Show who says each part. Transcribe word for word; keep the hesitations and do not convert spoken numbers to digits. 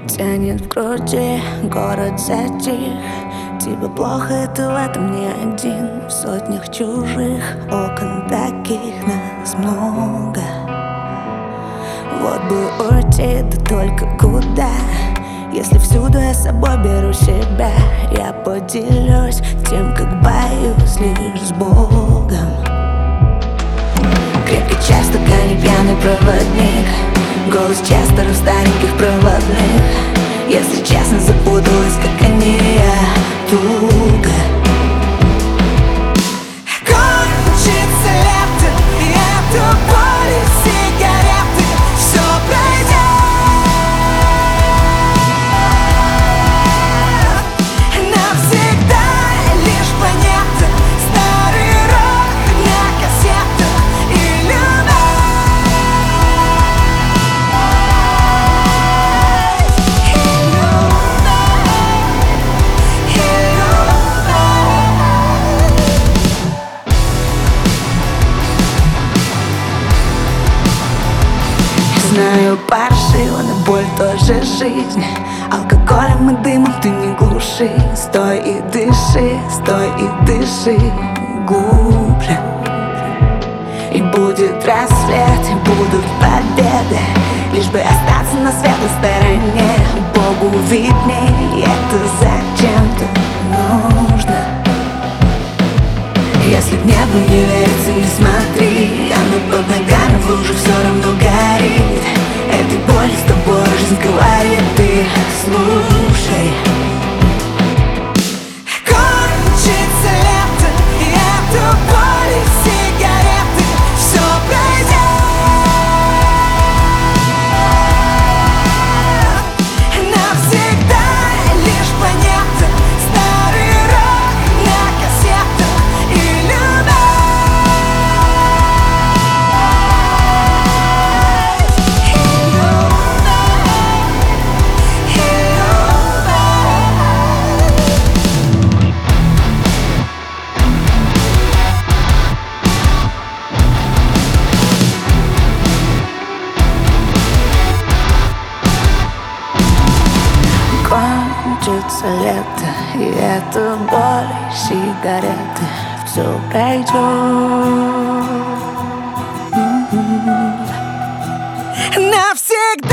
Speaker 1: Тянет в груди, город затих. Тебе плохо, ты в этом не один. В сотнях чужих окон таких нас много. Вот бы уйти, да только куда? Если всюду я с собой беру себя, я поделюсь тем, как боюсь лишь с Богом. Крепкий чай в стакане, пьяный проводник. Голос Честера в стареньких проводных. Если честно, запуталась, как они, я туго. Кончится лето, и эту боль и сигареты. Все пройдет. Навсегда лишь планета, старый рок на кассетах и любовь. Знаю, паршиво, но боль тоже жизнь. Алкоголем и дымом ты не глуши. Стой и дыши, стой и дыши глубже. И будет рассвет, и будут победы. Лишь бы остаться на светлой стороне. Богу видней, это зачем-то нужно. Если в небо не верится, не смотри. Оно под ногами в луже все равно горит. Этой боли с тобой жизнь говорит, ты слушай. Кончится лето, и эту боль и сигареты. Все пройдет. Навсегда лишь планета, старый рок на кассетах и любовь. Кончится лето, и это боль, и сигареты. Все пройдет. Навсегда.